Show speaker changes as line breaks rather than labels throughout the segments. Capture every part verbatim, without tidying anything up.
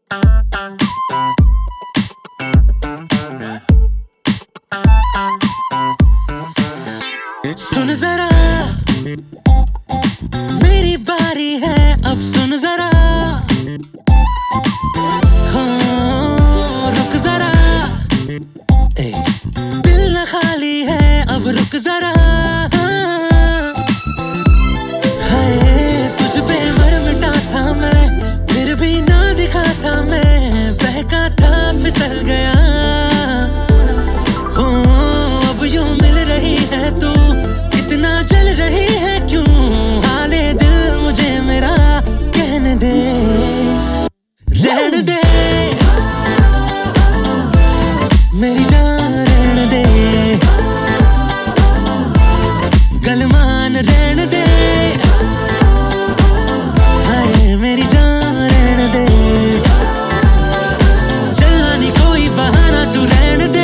सुन जरा मेरी बारी है, अब सुन जरा, हाँ रुक जरा, ए, दिल न खाली है, अब रुक जरा, हाय तुझ पे मर मिटा था मैं, फिर भी ना दिखा था मैं, बहका था फिसल गया, हो अब यूं मिल रही है तू, इतना जल रही है क्यों, हाले दिल मुझे मेरा कहने दे, रहने दे मेरी जान, रहने दे गलमान, रहने दे हाय मेरी जान, रहने दे चलना नहीं कोई बहाना, तू रहने दे।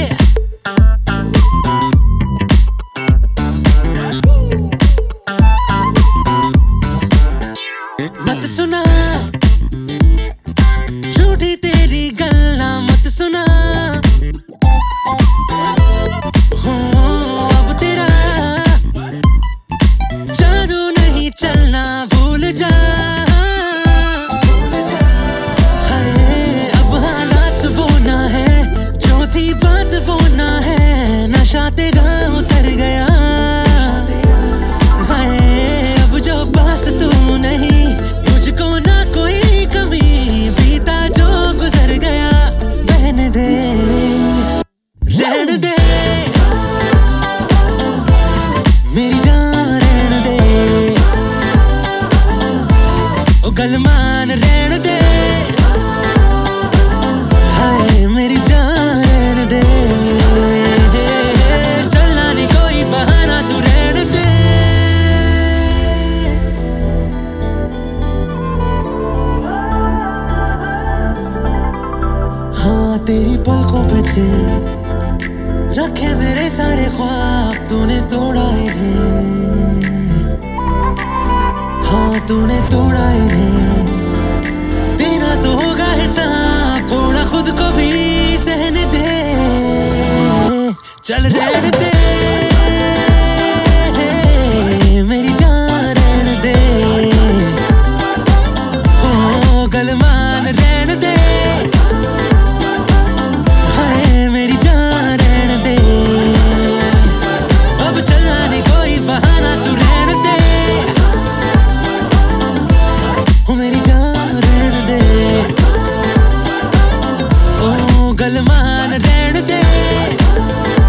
मत सुना झूठी तेरी गल्ला, मत सुना हो अब तेरा जादू नहीं चलना, भूल जा, हाय अब हालात वो ना है, जो थी बात वो ना है, नशा तेरा उतर गया, हाय अब जो पास तू नहीं, मुझको ना कोई कमी, बीता जो गुजर गया, बहने दे रहने दे मेरी जान, रहने दे ओ गलमान, रहने दे हाय मेरी जान, रहने दे चलना नहीं कोई बहाना, तू रहने दे। हाँ तेरी पलकों पे थे रखे मेरे सारे ख्वाब, तूने तोड़ा इन्हें, हाँ तूने तोड़ा इन्हें, देना तो होगा हिसाब, थोड़ा खुद को भी सहने दे, चल रहने दे मेरी जान, रहने दे हो गलमान, रहने दे हाय मेरी जान, रहने दे अब चलना नहीं कोई बहाना, तू रहने दे हो मेरी जान, रहने दे ओ गलमान, रहने दे